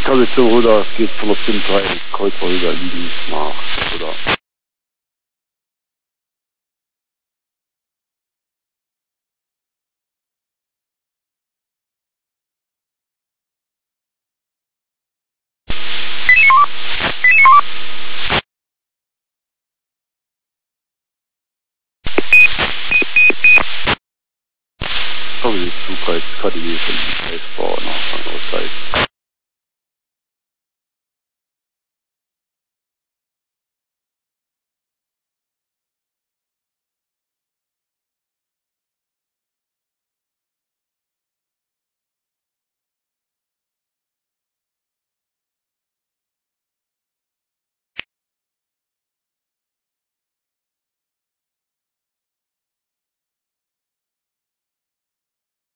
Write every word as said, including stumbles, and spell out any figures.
Position rüber, es geht von der Pin drei Kreuzer rüber liegen nach, oder? Position Zugreiz, K D W von Eisbau nach Ostzeit.